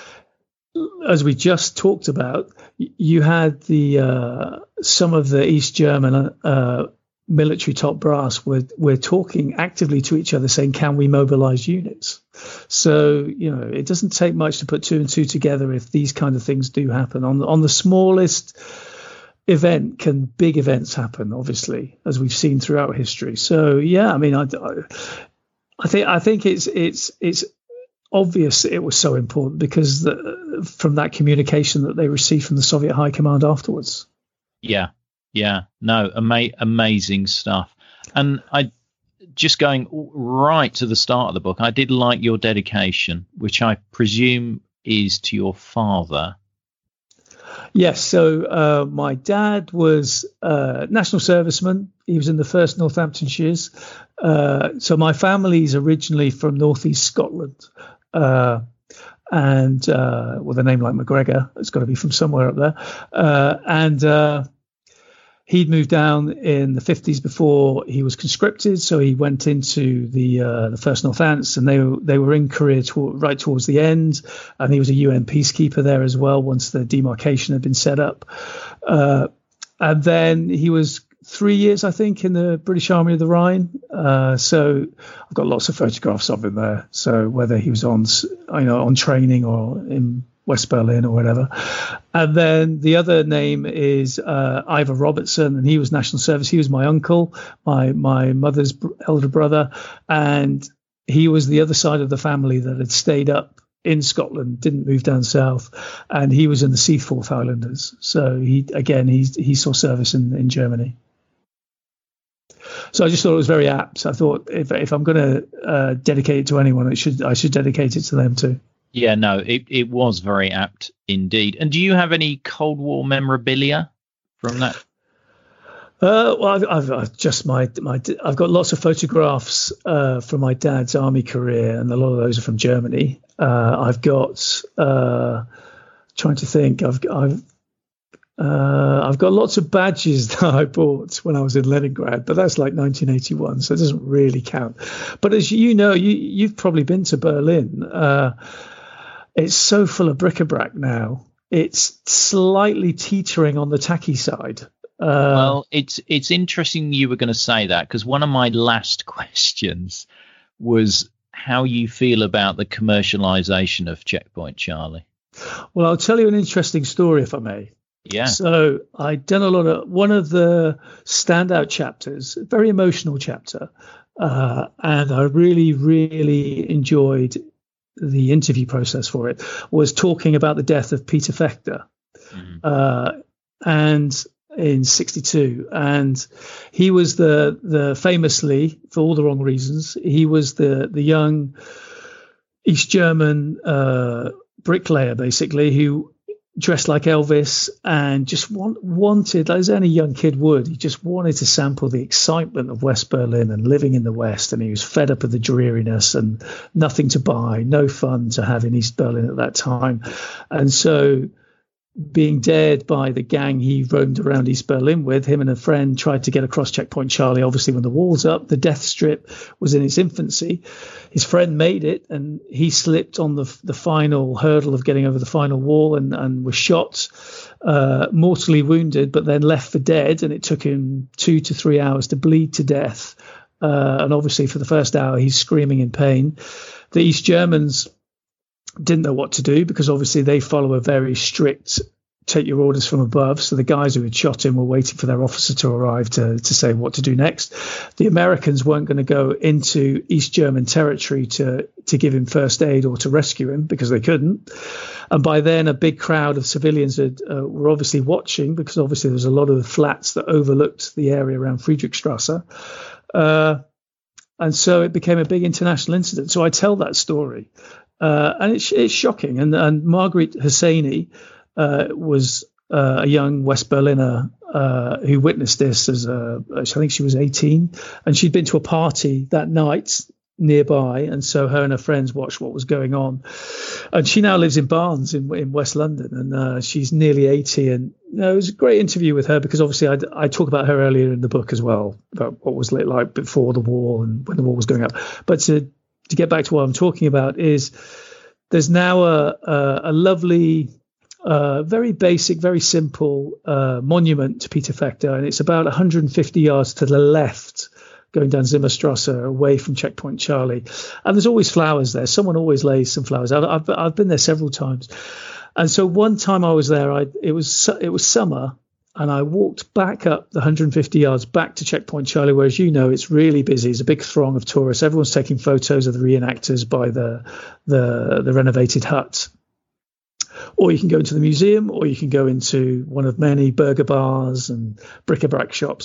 as we just talked about, you had the uh, some of the East German uh, military top brass were were talking actively to each other, saying, "Can we mobilize units?" So you know, it doesn't take much to put two and two together if these kind of things do happen. On on the smallest event, can big events happen? Obviously, as we've seen throughout history. So yeah, I mean, I, I think I think it's it's it's. obvious it was so important because the, from that communication that they received from the Soviet High Command afterwards. Yeah, yeah, no, ama- amazing stuff. And I, just going right to the start of the book, I did like your dedication, which I presume is to your father. Yes, so uh, my dad was a national serviceman. He was in the first Northamptonshires. Uh, so my family's originally from northeast Scotland. Uh, and uh, with a name like McGregor, it's got to be from somewhere up there. Uh, and uh, he'd moved down in the fifties before he was conscripted, so he went into the uh, the first Northants, and they they were in Korea to, right towards the end, and he was a U N peacekeeper there as well once the demarcation had been set up. Uh, and then he was three years, I think, in the British Army of the Rhine. Uh, so I've got lots of photographs of him there. So whether he was on, you know, on training or in West Berlin or whatever. And then the other name is uh, Ivor Robertson, and he was national service. He was my uncle, my my mother's elder brother, and he was the other side of the family that had stayed up in Scotland, didn't move down south, and he was in the Seaforth Highlanders. So he again he he saw service in, in Germany. So I just thought it was very apt. I thought if if I'm going to uh, dedicate it to anyone, it should I should dedicate it to them too. Yeah, no, it, it was very apt indeed. And do you have any Cold War memorabilia from that? Uh, well, I've, I've, I've just my my I've got lots of photographs uh, from my dad's army career, and a lot of those are from Germany. Uh, I've got uh, trying to think. I've I've uh, I've got lots of badges that I bought when I was in Leningrad, but that's like nineteen eighty-one, so it doesn't really count. But as you know, you you've probably been to Berlin. Uh, it's so full of bric-a-brac now. It's slightly teetering on the tacky side. Uh, well, it's it's interesting you were going to say that, because one of my last questions was how you feel about the commercialization of Checkpoint Charlie. Well, I'll tell you an interesting story, if I may. Yeah. So I'd done a lot of one of the standout chapters, very emotional chapter, uh, and I really, really enjoyed the interview process for it, was talking about the death of Peter Fechter. Mm-hmm. Uh, and in sixty-two, and he was the the famously, for all the wrong reasons, he was the the young East German uh bricklayer basically who dressed like Elvis and just want, wanted, as any young kid would, he just wanted to sample the excitement of West Berlin and living in the West. And he was fed up with the dreariness and nothing to buy, no fun to have in East Berlin at that time. And so being dared by the gang he roamed around East Berlin with, him and a friend tried to get across Checkpoint Charlie, obviously when the wall's up. The death strip was in its infancy. His friend made it, and he slipped on the the final hurdle of getting over the final wall and, and was shot, uh, mortally wounded, but then left for dead. And it took him two to three hours to bleed to death. Uh, and obviously for the first hour, he's screaming in pain. The East Germans didn't know what to do because obviously they follow a very strict take your orders from above. So the guys who had shot him were waiting for their officer to arrive to, to say what to do next. The Americans weren't going to go into East German territory to, to give him first aid or to rescue him because they couldn't. And by then a big crowd of civilians had, uh, were obviously watching because obviously there was a lot of flats that overlooked the area around Friedrichstrasse. Uh, and so it became a big international incident. So I tell that story. Uh, and it's, it's shocking. And, and Margaret Hosseini uh, was uh, a young West Berliner uh, who witnessed this as a, I think she was eighteen, and she'd been to a party that night nearby. And so her and her friends watched what was going on. And she now lives in Barnes in, in West London, and uh, she's nearly eighty. And you know, it was a great interview with her because obviously I, I talk about her earlier in the book as well, about what was it like before the war and when the war was going up. But to to get back to what I'm talking about is there's now a, a, a lovely, uh, very basic, very simple uh, monument to Peter Fechter, and it's about one hundred fifty yards to the left going down Zimmerstrasse away from Checkpoint Charlie. And there's always flowers there. Someone always lays some flowers. I've, I've, I've been there several times. And so one time I was there, I, it was it was summer, and I walked back up the one hundred fifty yards back to Checkpoint Charlie, where, as you know, it's really busy. It's a big throng of tourists. Everyone's taking photos of the reenactors by the the, the renovated hut. Or you can go into the museum, or you can go into one of many burger bars and bric-a-brac shops.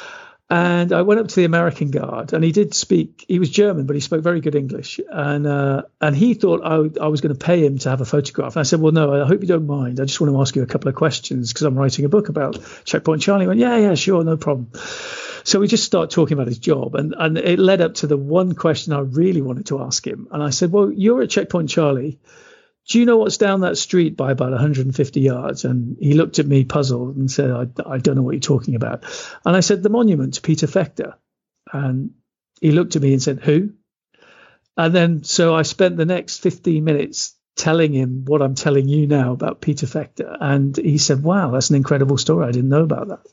And I went up to the American guard, and he did speak. He was German, but he spoke very good English. And uh, and he thought I, w- I was going to pay him to have a photograph. And I said, well, no, I hope you don't mind. I just want to ask you a couple of questions because I'm writing a book about Checkpoint Charlie. He went, yeah, yeah, sure, no problem. So we just started talking about his job. And, and it led up to the one question I really wanted to ask him. And I said, well, you're at Checkpoint Charlie. Do you know what's down that street by about one hundred fifty yards? And he looked at me puzzled and said, I, I don't know what you're talking about. And I said, the monument to Peter Fechter. And he looked at me and said, who? And then so I spent the next fifteen minutes telling him what I'm telling you now about Peter Fechter. And he said, wow, that's an incredible story. I didn't know about that.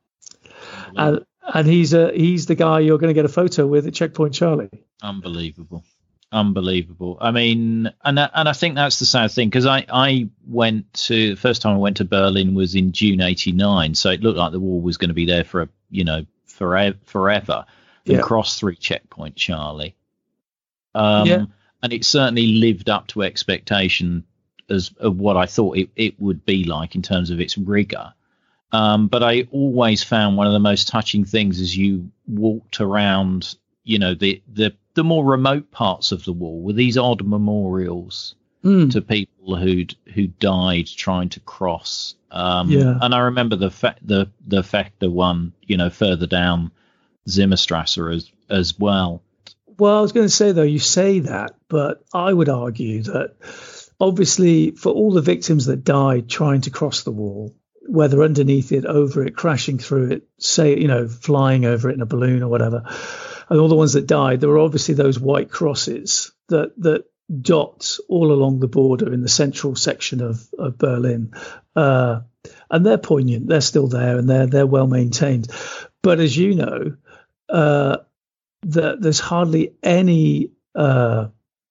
And, and he's a, he's the guy you're going to get a photo with at Checkpoint Charlie. Unbelievable. Unbelievable. I mean, and and I think that's the sad thing, because I, I went to, the first time I went to Berlin was in June eighty-nine. So it looked like the wall was going to be there for, a, you know, forever, forever and yeah. cross through Checkpoint Charlie. Um, yeah. And it certainly lived up to expectation as of what I thought it, it would be like in terms of its rigor. Um, but I always found one of the most touching things as you walked around, you know, the, the, the more remote parts of the wall were these odd memorials mm. to people who'd who died trying to cross. Um, yeah. And I remember the fa- the the Fechter one, you know, further down Zimmerstrasse as as well. Well, I was going to say, though, you say that, but I would argue that obviously for all the victims that died trying to cross the wall, whether underneath it, over it, crashing through it, say, you know, flying over it in a balloon or whatever, and all the ones that died, there were obviously those white crosses that that dot all along the border in the central section of, of Berlin. Uh, and they're poignant. They're still there, and they're they're well maintained. But as you know, uh, the, there's hardly any uh,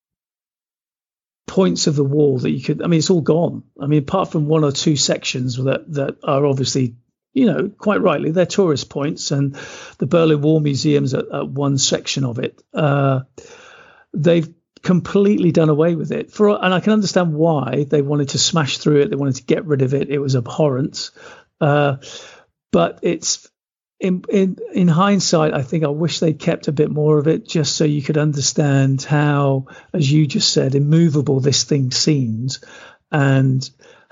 points of the wall that you could, I mean, it's all gone. I mean, apart from one or two sections that, that are obviously, you know, quite rightly, they're tourist points, and the Berlin Wall Museum's at, at one section of it. Uh, they've completely done away with it. For, and I can understand why they wanted to smash through it. They wanted to get rid of it. It was abhorrent. Uh, but it's in, in in hindsight, I think I wish they'd kept a bit more of it, just so you could understand how, as you just said, immovable this thing seemed, and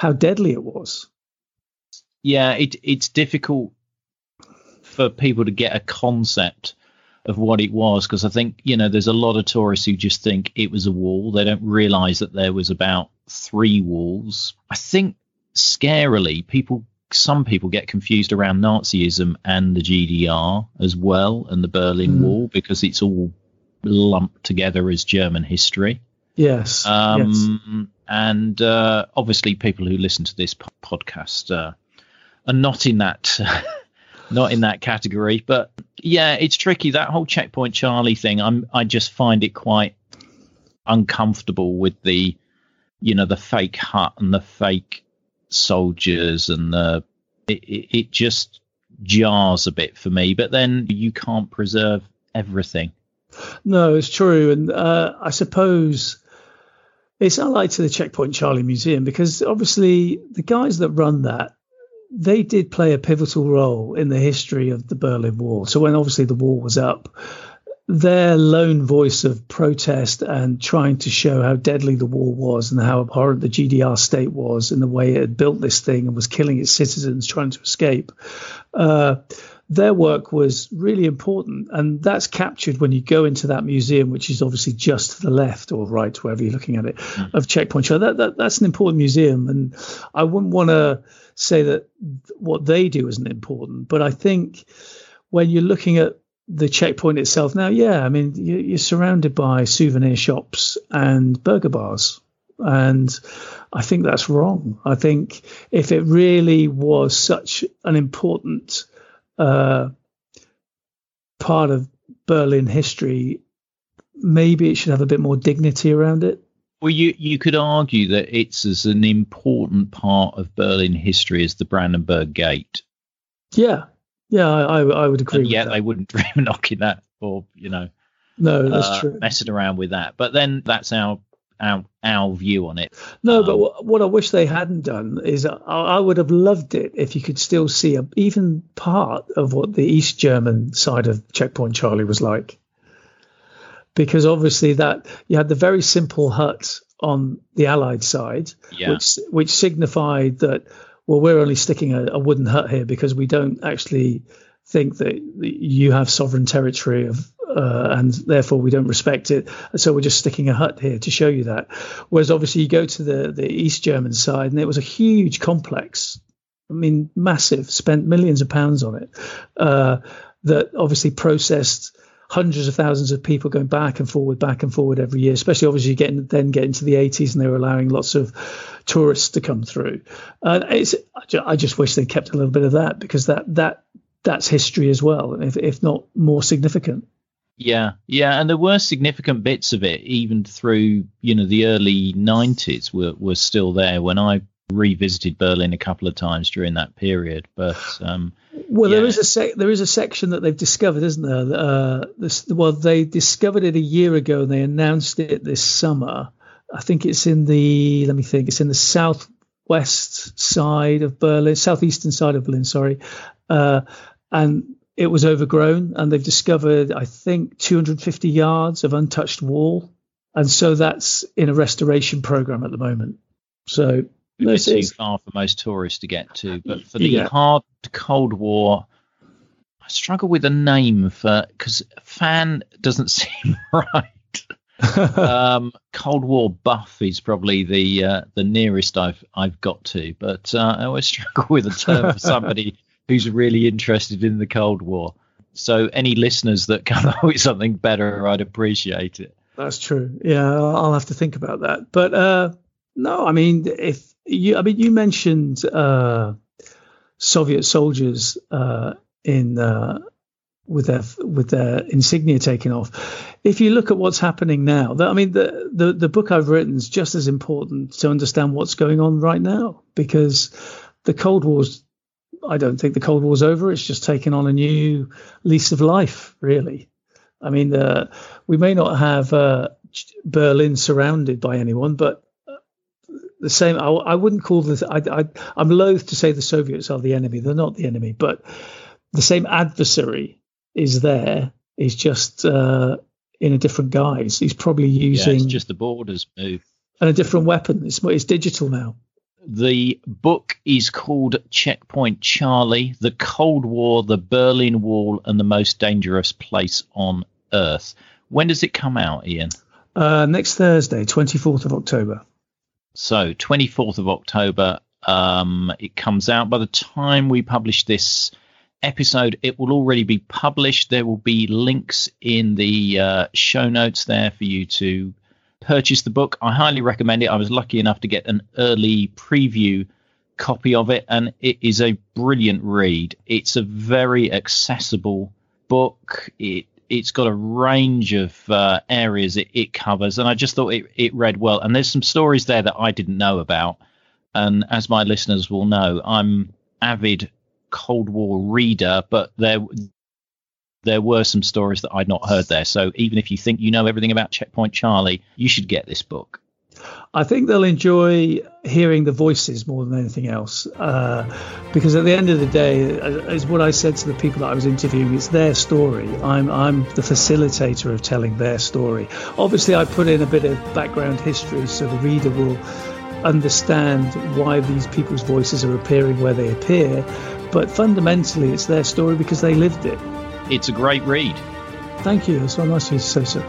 how deadly it was. Yeah, it, it's difficult for people to get a concept of what it was, because I think, you know, there's a lot of tourists who just think it was a wall. They don't realize that there was about three walls. I think scarily, people, some people get confused around Nazism and the G D R as well, and the Berlin mm. Wall, because it's all lumped together as German history. Yes. Um, yes. And uh, obviously people who listen to this po- podcast uh, are not in that not in that category. But yeah, it's tricky. That whole Checkpoint Charlie thing, I'm I just find it quite uncomfortable with the, you know, the fake hut and the fake soldiers, and the it, it, it just jars a bit for me. But then you can't preserve everything. No, it's true. And uh, I suppose it's allied to the Checkpoint Charlie Museum, because obviously the guys that run that, they did play a pivotal role in the history of the Berlin Wall. So when obviously the wall was up, their lone voice of protest and trying to show how deadly the wall was and how abhorrent the G D R state was in the way it had built this thing and was killing its citizens trying to escape, uh, their work was really important. And that's captured when you go into that museum, which is obviously just to the left or right, wherever you're looking at it, mm. of Checkpoint Charlie. That, that, that's an important museum. And I wouldn't want to say that what they do isn't important, but I think when you're looking at the checkpoint itself now, yeah, I mean, you're surrounded by souvenir shops and burger bars, and I think that's wrong. I think if it really was such an important uh, part of Berlin history, maybe it should have a bit more dignity around it. Well, you, you could argue that it's as an important part of Berlin history as the Brandenburg Gate. Yeah, yeah, I, I would agree. And with yet that. They wouldn't dream of knocking that, or, you know, no, that's uh, true. messing around with that. But then that's our our, our view on it. No, um, but what, what I wish they hadn't done is I, I would have loved it if you could still see a, even part of what the East German side of Checkpoint Charlie was like. Because obviously that you had the very simple hut on the Allied side, yeah. which which signified that, well, we're only sticking a, a wooden hut here because we don't actually think that you have sovereign territory of, uh, and therefore we don't respect it. So we're just sticking a hut here to show you that. Whereas obviously you go to the, the East German side and it was a huge complex. I mean, massive, spent millions of pounds on it, uh, that obviously processed hundreds of thousands of people going back and forward, back and forward every year, especially obviously getting then get into the eighties and they were allowing lots of tourists to come through. Uh, it's, I just wish they kept a little bit of that, because that that that's history as well, if, if not more significant. Yeah, yeah, and there were significant bits of it, even through, you know, the early nineties were, were still there when I revisited Berlin a couple of times during that period. But um well yeah. there is a sec- there is a section that they've discovered, isn't there? Uh this, well they discovered it a year ago and they announced it this summer. I think it's in the let me think it's in the southwest side of Berlin, southeastern side of Berlin, sorry, uh and it was overgrown, and they've discovered, I think, two hundred fifty yards of untouched wall, and so that's in a restoration program at the moment. So a bit too far for most tourists to get to, but for the yeah. hard Cold War, I struggle with a name for, because fan doesn't seem right. um, Cold War buff is probably the uh, the nearest I've I've got to, but uh, I always struggle with a term for somebody who's really interested in the Cold War. So any listeners that come up with something better, I'd appreciate it. That's true. Yeah, I'll have to think about that. But uh, no, I mean, if you, I mean, you mentioned uh, Soviet soldiers uh, in uh, with their with their insignia taken off. If you look at what's happening now, that, I mean, the, the the book I've written is just as important to understand what's going on right now, because the Cold War's, I don't think the Cold War's over. It's just taken on a new lease of life, really. I mean, uh, we may not have uh, Berlin surrounded by anyone, but the same, I, I wouldn't call this, I, I, I'm loath to say the Soviets are the enemy. They're not the enemy, but the same adversary is there. He's just uh, in a different guise. He's probably using... Yeah, it's just the borders move. And a different weapon. It's, it's digital now. The book is called Checkpoint Charlie, The Cold War, the Berlin Wall, and the Most Dangerous Place on Earth. When does it come out, Ian? Uh, next Thursday, twenty-fourth of October. So twenty-fourth of October, um, it comes out. By the time we publish this episode, it will already be published. There will be links in the uh, show notes there for you to purchase the book. I highly recommend it. I was lucky enough to get an early preview copy of it, and it is a brilliant read. It's a very accessible book. It it's got a range of uh, areas it, it covers, and I just thought it, it read well. And there's some stories there that I didn't know about, and as my listeners will know, I'm avid Cold War reader, but there there were some stories that I'd not heard there. So even if you think you know everything about Checkpoint Charlie, you should get this book. I think they'll enjoy hearing the voices more than anything else, uh, because at the end of the day, is what I said to the people that I was interviewing, it's their story. I'm I'm the facilitator of telling their story. Obviously, I put in a bit of background history so the reader will understand why these people's voices are appearing where they appear, but fundamentally it's their story because they lived it. It's a great read. Thank you. That's so nice of you to say so.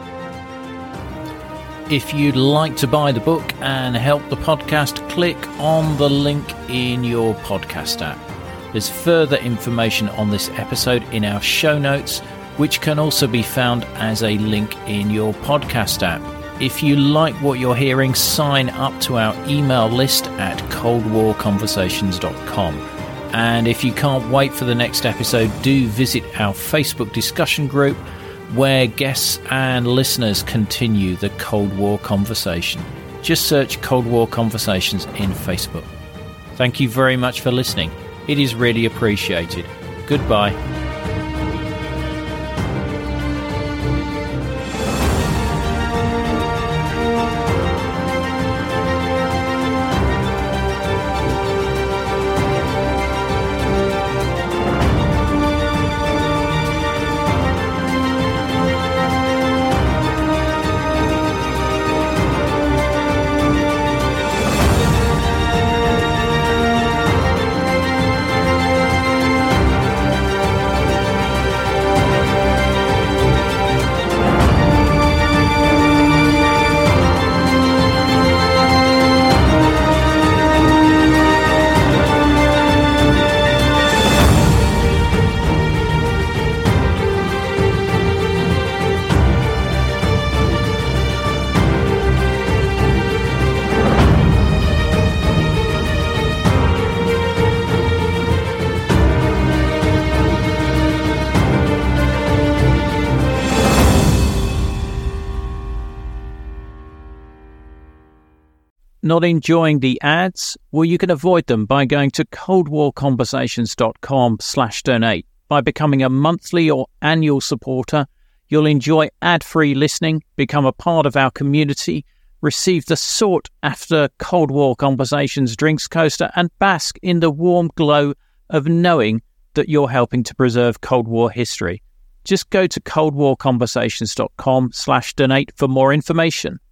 If you'd like to buy the book and help the podcast, click on the link in your podcast app. There's further information on this episode in our show notes, which can also be found as a link in your podcast app. If you like what you're hearing, sign up to our email list at cold war conversations dot com. And if you can't wait for the next episode, do visit our Facebook discussion group where guests and listeners continue the Cold War conversation. Just search Cold War Conversations in Facebook. Thank you very much for listening. It is really appreciated. Goodbye. Not enjoying the ads? Well, you can avoid them by going to cold war conversations dot com slash donate. By becoming a monthly or annual supporter, you'll enjoy ad-free listening, become a part of our community, receive the sought-after Cold War Conversations drinks coaster, and bask in the warm glow of knowing that you're helping to preserve Cold War history. Just go to cold war conversations dot com slash donate for more information.